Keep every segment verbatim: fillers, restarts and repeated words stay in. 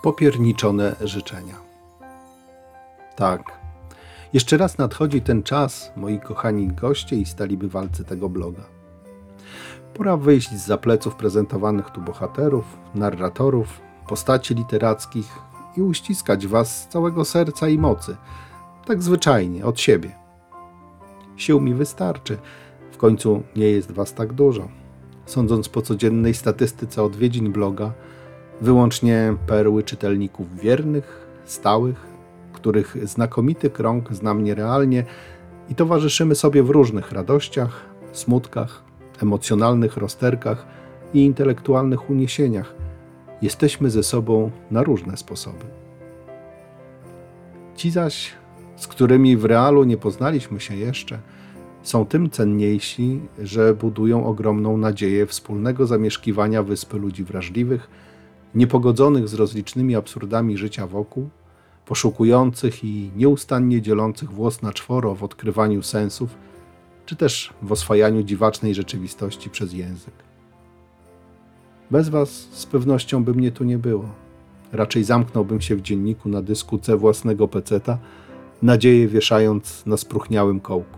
Popierniczone życzenia. Tak, jeszcze raz nadchodzi ten czas, moi kochani goście i stali bywalcy tego bloga. Pora wyjść zza pleców prezentowanych tu bohaterów, narratorów, postaci literackich i uściskać was z całego serca i mocy, tak zwyczajnie, od siebie. Sił mi wystarczy, w końcu nie jest was tak dużo. Sądząc po codziennej statystyce odwiedzin bloga, wyłącznie perły czytelników wiernych, stałych, których znakomity krąg zna mnie realnie i towarzyszymy sobie w różnych radościach, smutkach, emocjonalnych rozterkach i intelektualnych uniesieniach. Jesteśmy ze sobą na różne sposoby. Ci zaś, z którymi w realu nie poznaliśmy się jeszcze, są tym cenniejsi, że budują ogromną nadzieję wspólnego zamieszkiwania wyspy ludzi wrażliwych, niepogodzonych z rozlicznymi absurdami życia wokół, poszukujących i nieustannie dzielących włos na czworo w odkrywaniu sensów, czy też w oswajaniu dziwacznej rzeczywistości przez język. Bez was z pewnością by mnie tu nie było. Raczej zamknąłbym się w dzienniku na dysku C własnego peceta, nadzieję wieszając na spróchniałym kołku.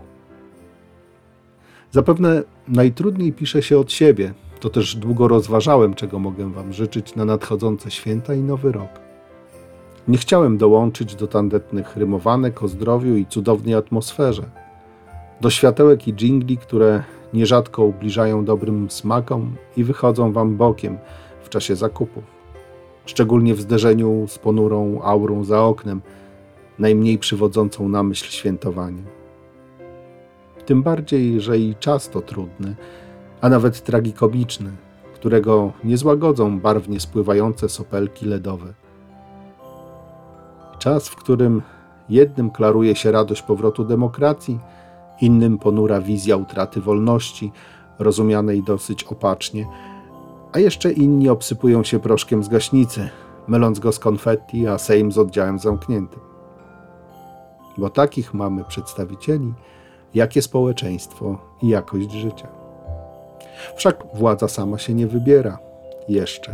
Zapewne najtrudniej pisze się od siebie, to też długo rozważałem, czego mogę wam życzyć na nadchodzące święta i nowy rok. Nie chciałem dołączyć do tandetnych rymowanek o zdrowiu i cudownej atmosferze, do światełek i dżingli, które nierzadko ubliżają dobrym smakom i wychodzą wam bokiem w czasie zakupów, szczególnie w zderzeniu z ponurą aurą za oknem, najmniej przywodzącą na myśl świętowanie. Tym bardziej, że i czas to trudny, a nawet tragikomiczny, którego nie złagodzą barwnie spływające sopelki ledowe. Czas, w którym jednym klaruje się radość powrotu demokracji, innym ponura wizja utraty wolności, rozumianej dosyć opacznie, a jeszcze inni obsypują się proszkiem z gaśnicy, myląc go z konfetti, a Sejm z oddziałem zamkniętym. Bo takich mamy przedstawicieli, jakie społeczeństwo i jakość życia. Wszak władza sama się nie wybiera. Jeszcze.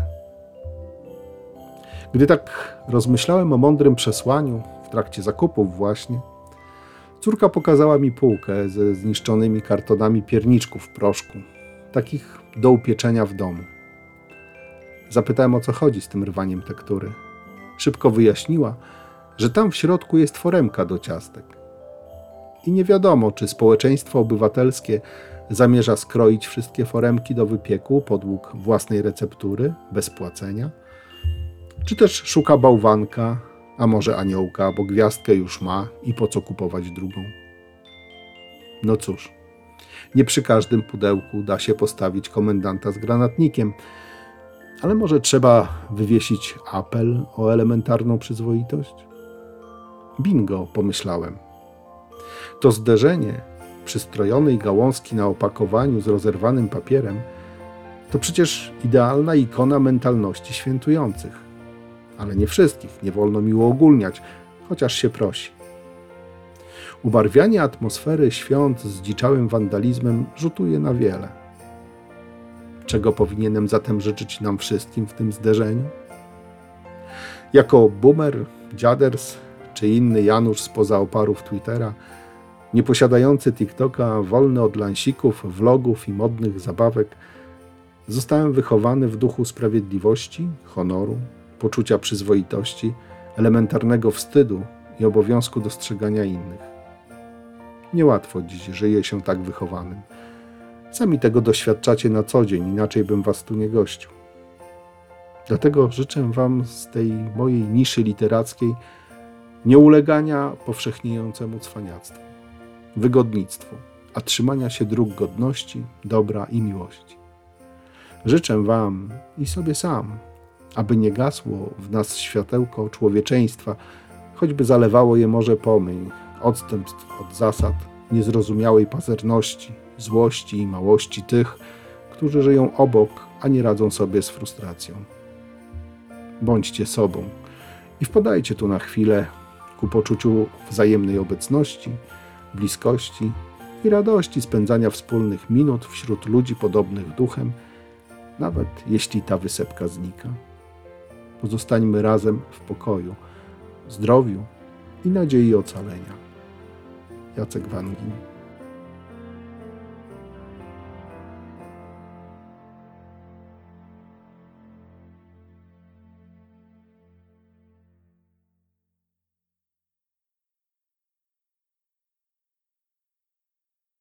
Gdy tak rozmyślałem o mądrym przesłaniu, w trakcie zakupów właśnie, córka pokazała mi półkę ze zniszczonymi kartonami pierniczków w proszku, takich do upieczenia w domu. Zapytałem, o co chodzi z tym rwaniem tektury. Szybko wyjaśniła, że tam w środku jest foremka do ciastek. I nie wiadomo, czy społeczeństwo obywatelskie zamierza skroić wszystkie foremki do wypieku podług własnej receptury, bez płacenia, czy też szuka bałwanka, a może aniołka, bo gwiazdkę już ma i po co kupować drugą. No cóż, nie przy każdym pudełku da się postawić komendanta z granatnikiem, ale może trzeba wywiesić apel o elementarną przyzwoitość? Bingo, pomyślałem. To zderzenie przystrojonej gałązki na opakowaniu z rozerwanym papierem to przecież idealna ikona mentalności świętujących. Ale nie wszystkich, nie wolno mi uogólniać, chociaż się prosi. Ubarwianie atmosfery świąt zdziczałym wandalizmem rzutuje na wiele. Czego powinienem zatem życzyć nam wszystkim w tym zderzeniu? Jako boomer, dziaders czy inny Janusz spoza oparów Twittera, nieposiadający TikToka, wolny od lansików, vlogów i modnych zabawek, zostałem wychowany w duchu sprawiedliwości, honoru, poczucia przyzwoitości, elementarnego wstydu i obowiązku dostrzegania innych. Niełatwo dziś żyje się tak wychowanym. Sami tego doświadczacie na co dzień, inaczej bym was tu nie gościł. Dlatego życzę wam z tej mojej niszy literackiej nieulegania powszechniejącemu cwaniactwu, wygodnictwu, a trzymania się dróg godności, dobra i miłości. Życzę wam i sobie sam, aby nie gasło w nas światełko człowieczeństwa, choćby zalewało je morze pomyj, odstępstw od zasad, niezrozumiałej pazerności, złości i małości tych, którzy żyją obok, a nie radzą sobie z frustracją. Bądźcie sobą i wpadajcie tu na chwilę ku poczuciu wzajemnej obecności, bliskości i radości spędzania wspólnych minut wśród ludzi podobnych duchem, nawet jeśli ta wysepka znika. Pozostańmy razem w pokoju, zdrowiu i nadziei ocalenia. Jacek Wangin.